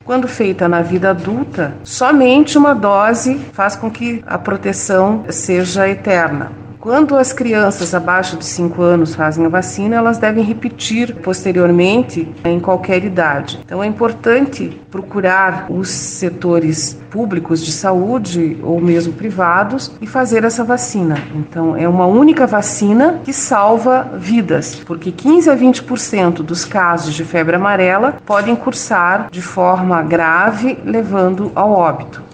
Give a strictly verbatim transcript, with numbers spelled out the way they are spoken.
Quando feita na vida adulta, somente uma dose faz com que a proteção seja eterna. Quando as crianças abaixo de cinco anos fazem a vacina, elas devem repetir posteriormente em qualquer idade. Então é importante procurar os setores públicos de saúde ou mesmo privados e fazer essa vacina. Então é uma única vacina que salva vidas, porque quinze a vinte por cento dos casos de febre amarela podem cursar de forma grave, levando ao óbito.